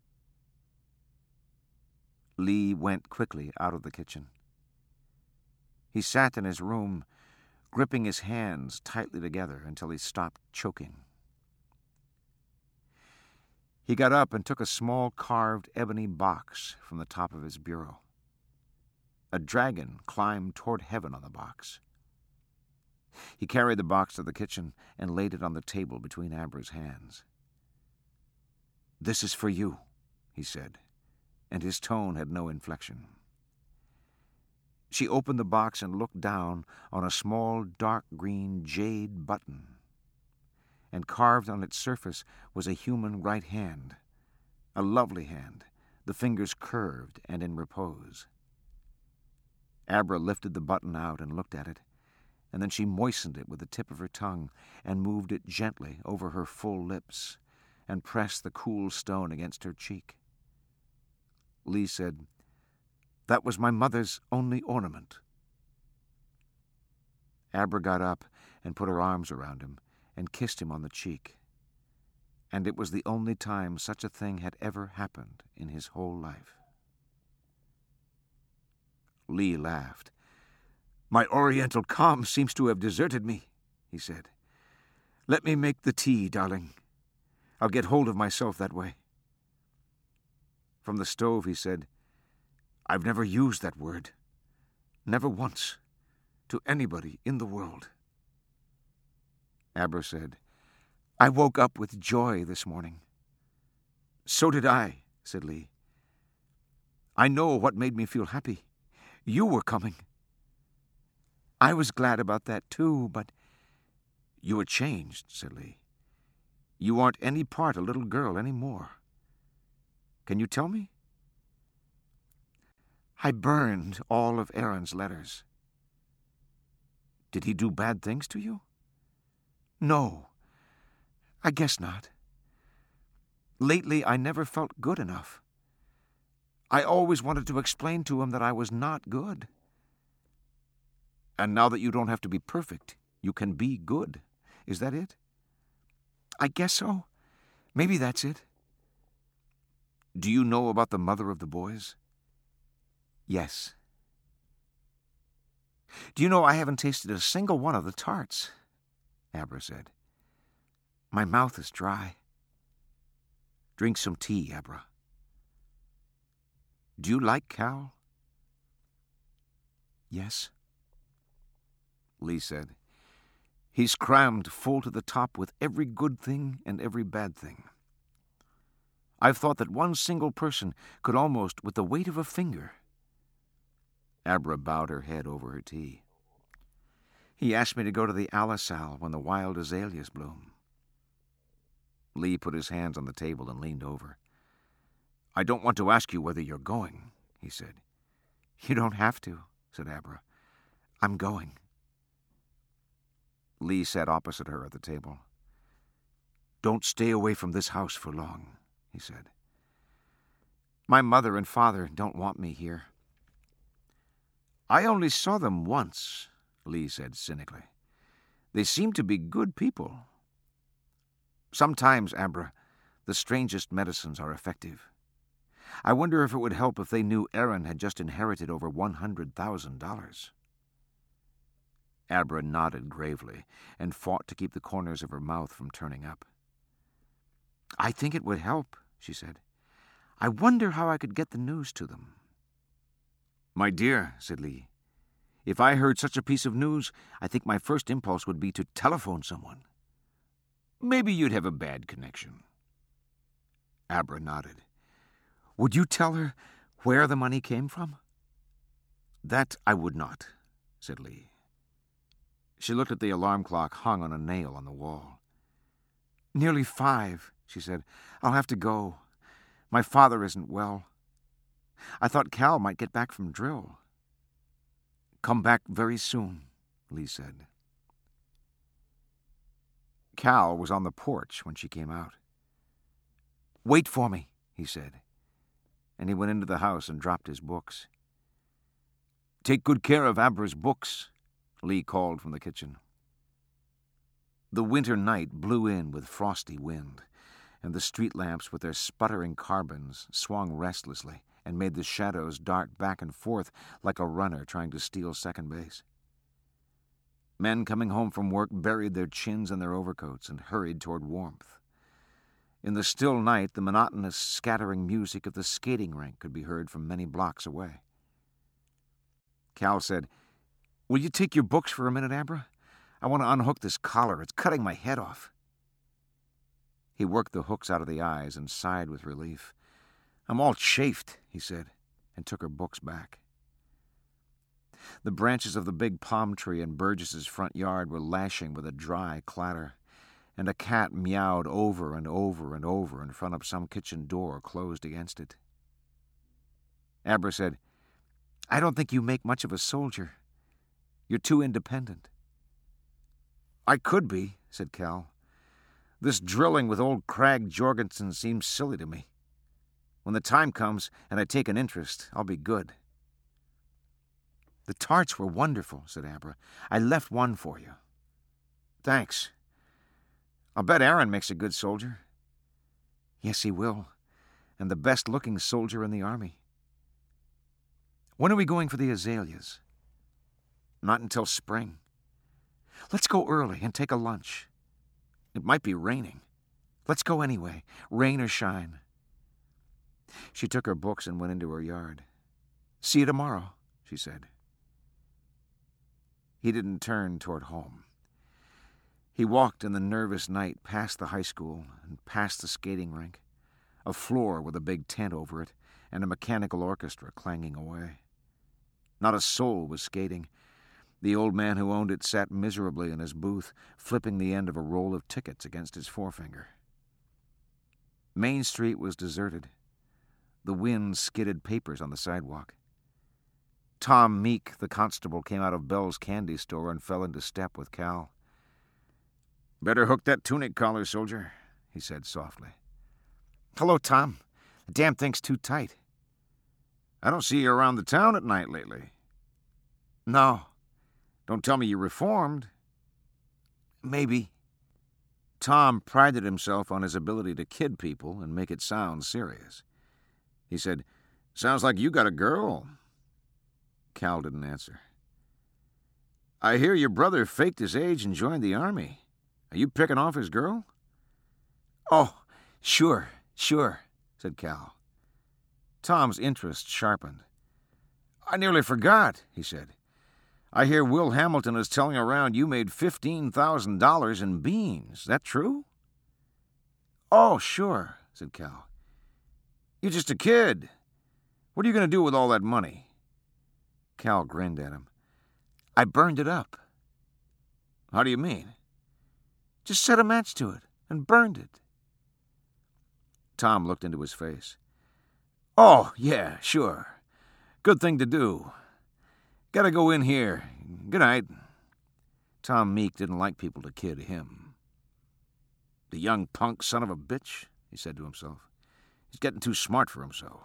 Lee went quickly out of the kitchen. He sat in his room, gripping his hands tightly together until he stopped choking. He got up and took a small carved ebony box from the top of his bureau. A dragon climbed toward heaven on the box. He carried the box to the kitchen and laid it on the table between Abra's hands. This is for you, he said, and his tone had no inflection. She opened the box and looked down on a small dark green jade button, and carved on its surface was a human right hand, a lovely hand, the fingers curved and in repose. Abra lifted the button out and looked at it, and then she moistened it with the tip of her tongue and moved it gently over her full lips and pressed the cool stone against her cheek. Lee said, "That was my mother's only ornament." Abra got up and put her arms around him and kissed him on the cheek, and it was the only time such a thing had ever happened in his whole life. Lee laughed. "My oriental calm seems to have deserted me," he said. "Let me make the tea, darling. I'll get hold of myself that way." From the stove he said, "I've never used that word, never once, to anybody in the world." Abra said, "I woke up with joy this morning." "So did I," said Lee. "I know what made me feel happy. You were coming. I was glad about that too, but—" "You were changed," said Lee. "You aren't any part a little girl any more. Can you tell me?" "I burned all of Aaron's letters." "Did he do bad things to you?" "No, I guess not. Lately I never felt good enough. I always wanted to explain to him that I was not good." "And now that you don't have to be perfect, you can be good. Is that it?" "I guess so. Maybe that's it." "Do you know about the mother of the boys?" "Yes." "Do you know I haven't tasted a single one of the tarts?" Abra said. "My mouth is dry." "Drink some tea, Abra." "Do you like Cal?" "Yes." Lee said, "He's crammed full to the top with every good thing and every bad thing. I've thought that one single person could almost, with the weight of a finger—" Abra bowed her head over her tea. "He asked me to go to the Alisal when the wild azaleas bloom." Lee put his hands on the table and leaned over. "I don't want to ask you whether you're going," he said. "You don't have to," said Abra. "I'm going." Lee sat opposite her at the table. "Don't stay away from this house for long," he said. "My mother and father don't want me here." "I only saw them once," Lee said cynically. "They seem to be good people." "Sometimes, Abra, the strangest medicines are effective. I wonder if it would help if they knew Aaron had just inherited over one hundred thousand dollars. Abra nodded gravely and fought to keep the corners of her mouth from turning up. "I think it would help," she said. "I wonder how I could get the news to them." "My dear," said Lee, "if I heard such a piece of news, I think my first impulse would be to telephone someone. Maybe you'd have a bad connection." Abra nodded. "Would you tell her where the money came from?" "That I would not," said Lee. She looked at the alarm clock hung on a nail on the wall. "Nearly five," she said. "I'll have to go. My father isn't well. I thought Cal might get back from drill." "Come back very soon," Lee said. Cal was on the porch when she came out. "Wait for me," he said, and he went into the house and dropped his books. "Take good care of Abra's books," Lee called from the kitchen. The winter night blew in with frosty wind, and the street lamps with their sputtering carbons swung restlessly and made the shadows dart back and forth like a runner trying to steal second base. Men coming home from work buried their chins in their overcoats and hurried toward warmth. In the still night, the monotonous, scattering music of the skating rink could be heard from many blocks away. Cal said, "Will you take your books for a minute, Abra? I want to unhook this collar. It's cutting my head off." He worked the hooks out of the eyes and sighed with relief. "I'm all chafed," he said, and took her books back. The branches of the big palm tree in Burgess's front yard were lashing with a dry clatter, and a cat meowed over and over and over in front of some kitchen door closed against it. Abra said, "I don't think you make much of a soldier. You're too independent." "I could be," said Cal. "This drilling with old Crag Jorgensen seems silly to me. When the time comes and I take an interest, I'll be good." "The tarts were wonderful," said Abra. "I left one for you." "Thanks. I'll bet Aaron makes a good soldier." "Yes, he will, and the best-looking soldier in the Army." "When are we going for the azaleas?" "Not until spring." "Let's go early and take a lunch. It might be raining. Let's go anyway, rain or shine." She took her books and went into her yard. "See you tomorrow," she said. He didn't turn toward home. He walked in the nervous night past the high school and past the skating rink, a floor with a big tent over it and a mechanical orchestra clanging away. Not a soul was skating. The old man who owned it sat miserably in his booth, flipping the end of a roll of tickets against his forefinger. Main Street was deserted. The wind skidded papers on the sidewalk. Tom Meek, the constable, came out of Bell's candy store and fell into step with Cal. "Better hook that tunic collar, soldier," he said softly. "Hello, Tom. The damn thing's too tight." "I don't see you around the town at night lately." "No." "Don't tell me you reformed." "Maybe." Tom prided himself on his ability to kid people and make it sound serious. He said, "Sounds like you got a girl." Cal didn't answer. "I hear your brother faked his age and joined the Army. Are you picking off his girl?" "Oh, sure, sure," said Cal. Tom's interest sharpened. "I nearly forgot," he said. "I hear Will Hamilton is telling around you made fifteen thousand dollars in beans. That true?" "Oh, sure," said Cal. "You're just a kid. What are you going to do with all that money?" Cal grinned at him. "I burned it up." "How do you mean?" "Just set a match to it and burned it." Tom looked into his face. "Oh, yeah, sure. Good thing to do. Gotta go in here. Good night." Tom Meek didn't like people to kid him. "The young punk son of a bitch," he said to himself. "He's getting too smart for himself."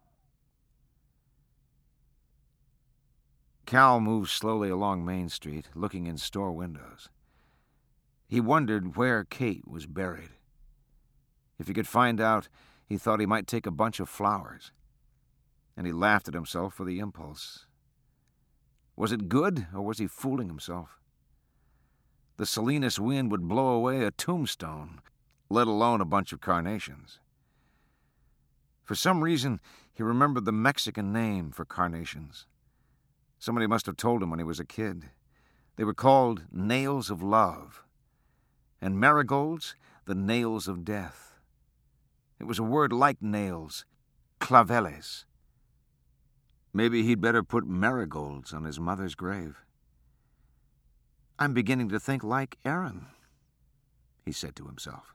Cal moved slowly along Main Street, looking in store windows. He wondered where Kate was buried. If he could find out, he thought he might take a bunch of flowers. And he laughed at himself for the impulse. Was it good, or was he fooling himself? The Salinas wind would blow away a tombstone, let alone a bunch of carnations. For some reason, he remembered the Mexican name for carnations. Somebody must have told him when he was a kid. They were called nails of love, and marigolds, the nails of death. It was a word like nails, claveles. Maybe he'd better put marigolds on his mother's grave. "I'm beginning to think like Aaron," he said to himself.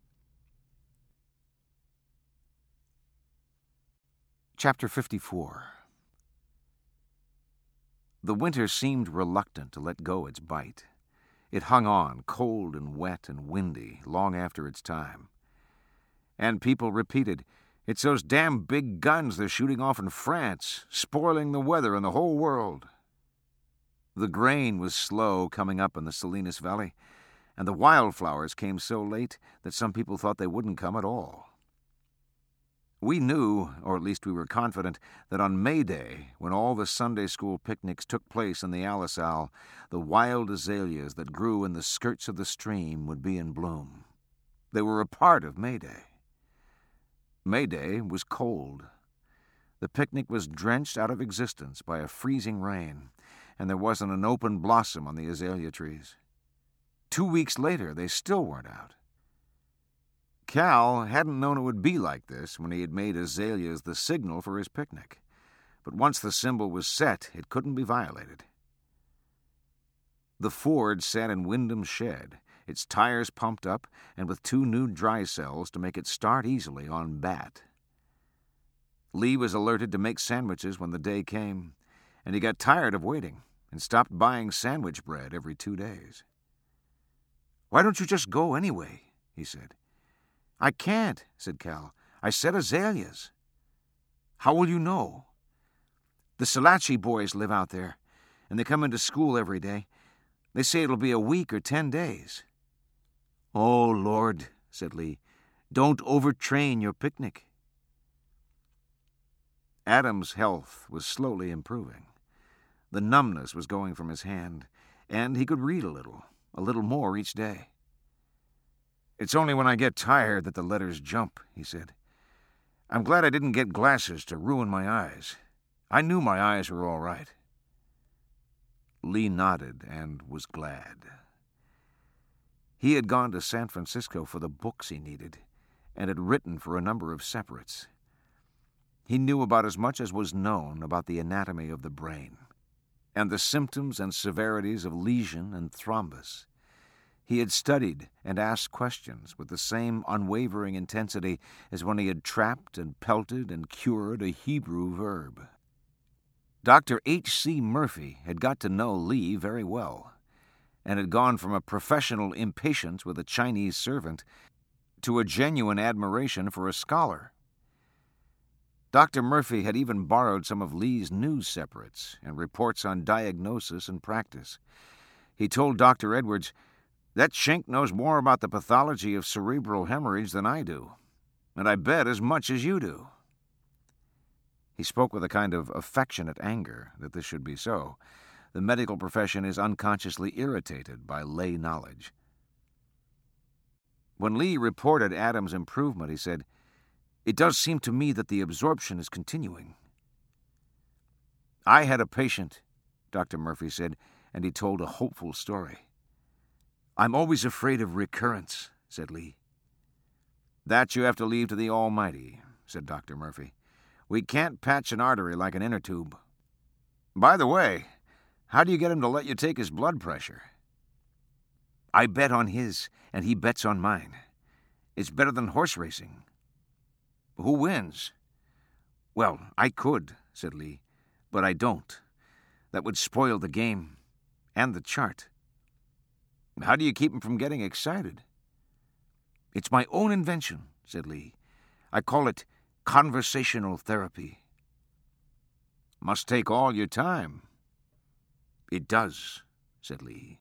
Chapter fifty-four. The winter seemed reluctant to let go its bite. It hung on, cold and wet and windy, long after its time. And people repeated, "It's those damn big guns they're shooting off in France, spoiling the weather in the whole world." The grain was slow coming up in the Salinas Valley, and the wildflowers came so late that some people thought they wouldn't come at all. We knew, or at least we were confident, that on May Day, when all the Sunday school picnics took place in the Alisal, the wild azaleas that grew in the skirts of the stream would be in bloom. They were a part of May Day. May Day was cold. The picnic was drenched out of existence by a freezing rain, and there wasn't an open blossom on the azalea trees. Two weeks later, they still weren't out. Cal hadn't known it would be like this when he had made azaleas the signal for his picnic, but once the symbol was set, it couldn't be violated. The Ford sat in Wyndham's shed, its tires pumped up and with two new dry cells to make it start easily on bat. Lee was alerted to make sandwiches when the day came, and he got tired of waiting and stopped buying sandwich bread every two days. "Why don't you just go anyway?" he said. "I can't," said Cal. "I said azaleas." "How will you know?" "The Salachi boys live out there, and they come into school every day. They say it'll be a week or ten days." "Oh, Lord," said Lee, "don't overtrain your picnic." Adam's health was slowly improving. The numbness was going from his hand, and he could read a little, a little more each day. "It's only when I get tired that the letters jump," he said. "I'm glad I didn't get glasses to ruin my eyes. I knew my eyes were all right." Lee nodded and was glad. He had gone to San Francisco for the books he needed, and had written for a number of separates. He knew about as much as was known about the anatomy of the brain, and the symptoms and severities of lesion and thrombus. He had studied and asked questions with the same unwavering intensity as when he had trapped and pelted and cured a Hebrew verb. Doctor H C Murphy had got to know Lee very well, and had gone from a professional impatience with a Chinese servant to a genuine admiration for a scholar. Doctor Murphy had even borrowed some of Lee's news separates and reports on diagnosis and practice. He told Doctor Edwards, "That Schenk knows more about the pathology of cerebral hemorrhage than I do, and I bet as much as you do." He spoke with a kind of affectionate anger that this should be so. The medical profession is unconsciously irritated by lay knowledge. When Lee reported Adam's improvement, he said, "It does seem to me that the absorption is continuing." "I had a patient," Doctor Murphy said, and he told a hopeful story. "I'm always afraid of recurrence," said Lee. "That you have to leave to the Almighty," said Doctor Murphy. "We can't patch an artery like an inner tube. By the way, how do you get him to let you take his blood pressure?" "I bet on his, and he bets on mine. It's better than horse racing." "Who wins?" "Well, I could," said Lee, "but I don't. That would spoil the game and the chart." "How do you keep him from getting excited?" "It's my own invention," said Lee. "I call it conversational therapy." "Must take all your time." "It does," said Lee.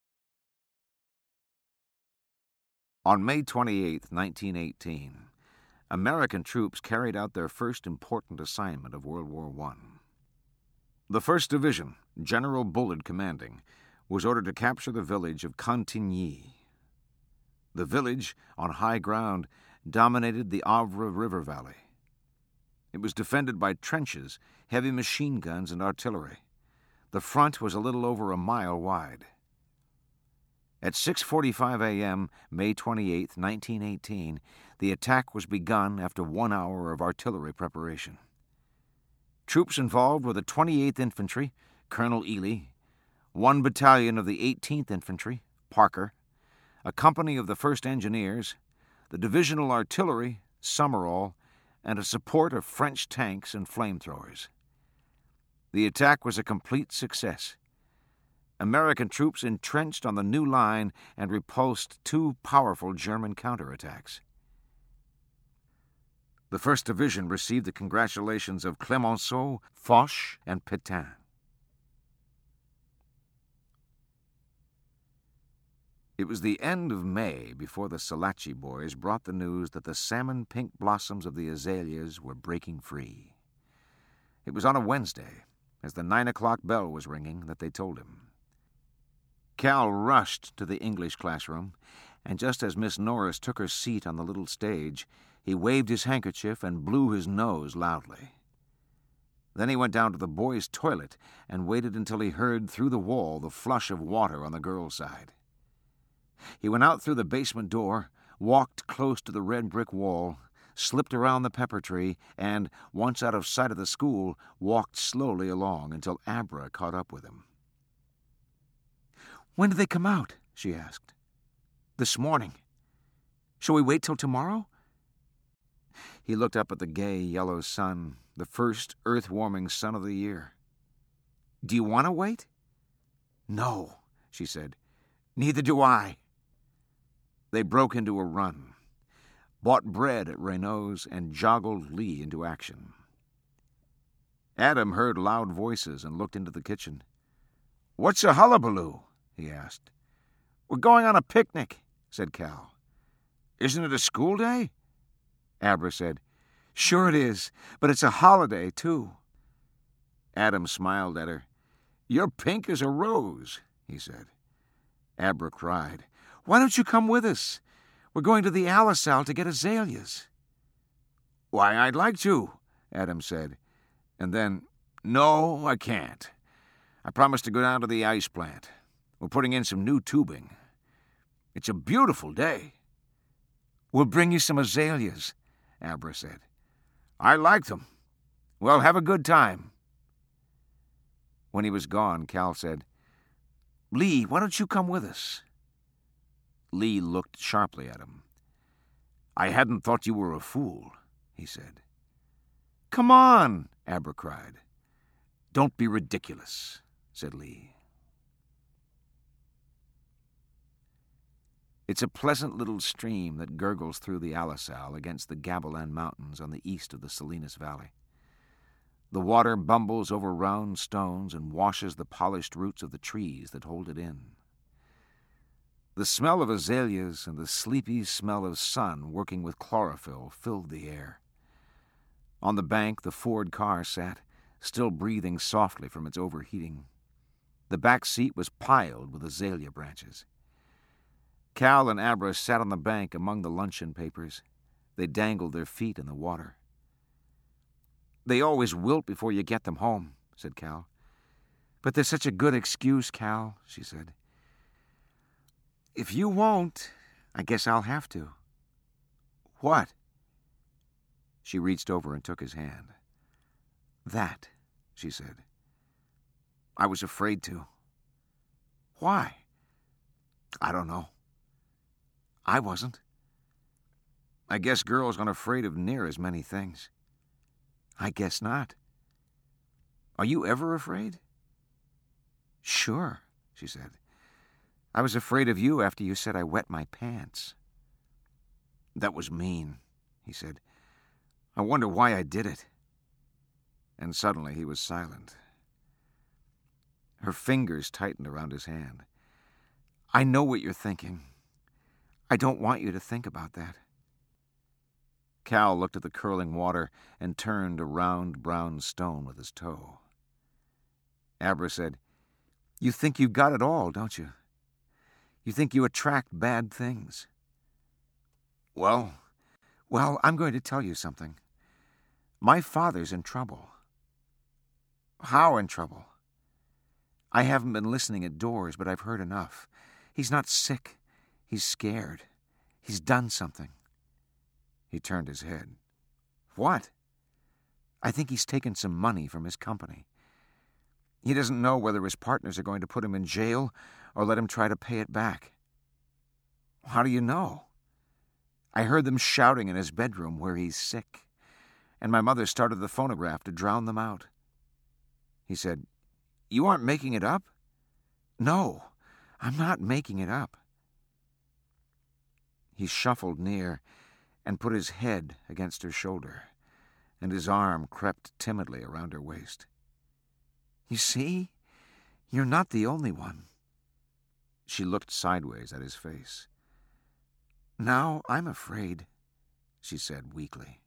On May twenty-eighth, nineteen eighteen, American troops carried out their first important assignment of World War One. The First Division, General Bullard commanding, was ordered to capture the village of Cantigny. The village, on high ground, dominated the Avre River valley. It was defended by trenches, heavy machine guns, and artillery. The front was a little over a mile wide. At six forty-five a.m., May twenty-eighth, nineteen eighteen, the attack was begun after one hour of artillery preparation. Troops involved were the twenty-eighth Infantry, Colonel Ely, one battalion of the eighteenth Infantry, Parker, a company of the first Engineers, the Divisional Artillery, Summerall, and a support of French tanks and flamethrowers. The attack was a complete success. American troops entrenched on the new line and repulsed two powerful German counterattacks. The First Division received the congratulations of Clemenceau, Foch, and Pétain. It was the end of May before the Salachi boys brought the news that the salmon-pink blossoms of the azaleas were breaking free. It was on a Wednesday, as the nine o'clock bell was ringing, that they told him. Cal rushed to the English classroom, and just as Miss Norris took her seat on the little stage, he waved his handkerchief and blew his nose loudly. Then he went down to the boys' toilet and waited until he heard through the wall the flush of water on the girls' side. He went out through the basement door, walked close to the red brick wall, slipped around the pepper tree, and, once out of sight of the school, walked slowly along until Abra caught up with him. "When did they come out?" she asked. "This morning. Shall we wait till tomorrow?" He looked up at the gay yellow sun, the first earth-warming sun of the year. "Do you want to wait?" "No," she said. "Neither do I." They broke into a run, bought bread at Renault's, and joggled Lee into action. Adam heard loud voices and looked into the kitchen. "What's a hullabaloo?" he asked. "We're going on a picnic," said Cal. "Isn't it a school day?" Abra said, "Sure it is, but it's a holiday, too." Adam smiled at her. "You're pink as a rose," he said. Abra cried, "Why don't you come with us? We're going to the Alisal to get azaleas." "Why, I'd like to," Adam said. And then, "No, I can't. I promised to go down to the ice plant. We're putting in some new tubing. It's a beautiful day." "We'll bring you some azaleas," Abra said. "I like them. Well, have a good time." When he was gone, Cal said, "Lee, why don't you come with us?" Lee looked sharply at him. "I hadn't thought you were a fool," he said. "Come on," Abra cried. "Don't be ridiculous," said Lee. It's a pleasant little stream that gurgles through the Alisal against the Gavilan Mountains on the east of the Salinas Valley. The water bumbles over round stones and washes the polished roots of the trees that hold it in. The smell of azaleas and the sleepy smell of sun working with chlorophyll filled the air. On the bank the Ford car sat, still breathing softly from its overheating. The back seat was piled with azalea branches. Cal and Abra sat on the bank among the luncheon papers. They dangled their feet in the water. "They always wilt before you get them home," said Cal. "But there's such a good excuse, Cal," she said. "If you won't, I guess I'll have to." "What?" She reached over and took his hand. "That," she said. "I was afraid to." "Why?" "I don't know. I wasn't. I guess girls aren't afraid of near as many things." "I guess not." "Are you ever afraid?" "Sure," she said. "I was afraid of you after you said I wet my pants." "That was mean," he said. "I wonder why I did it." And suddenly he was silent. Her fingers tightened around his hand. "I know what you're thinking. I don't want you to think about that." Cal looked at the curling water and turned a round brown stone with his toe. Abra said, "You think you've got it all, don't you? You think you attract bad things." Well, well, I'm going to tell you something. My father's in trouble." "How in trouble?" "I haven't been listening at doors, but I've heard enough. He's not sick. He's scared. He's done something." He turned his head. "What?" "I think he's taken some money from his company. He doesn't know whether his partners are going to put him in jail or let him try to pay it back." "How do you know?" "I heard them shouting in his bedroom where he's sick, and my mother started the phonograph to drown them out." He said, "You aren't making it up?" "No, I'm not making it up." He shuffled near and put his head against her shoulder, and his arm crept timidly around her waist. "You see, you're not the only one." She looked sideways at his face. "Now I'm afraid," she said weakly.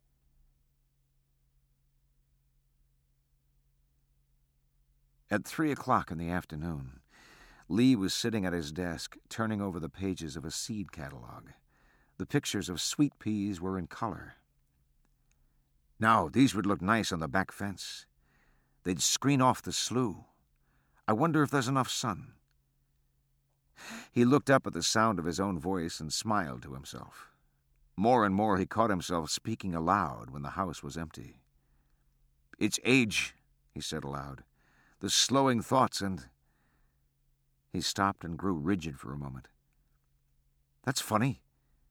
At three o'clock in the afternoon, Lee was sitting at his desk, turning over the pages of a seed catalog. The pictures of sweet peas were in color. "Now, these would look nice on the back fence. They'd screen off the slough. I wonder if there's enough sun." He looked up at the sound of his own voice and smiled to himself. More and more he caught himself speaking aloud when the house was empty. "It's age," he said aloud. "The slowing thoughts and—" He stopped and grew rigid for a moment. "That's funny,"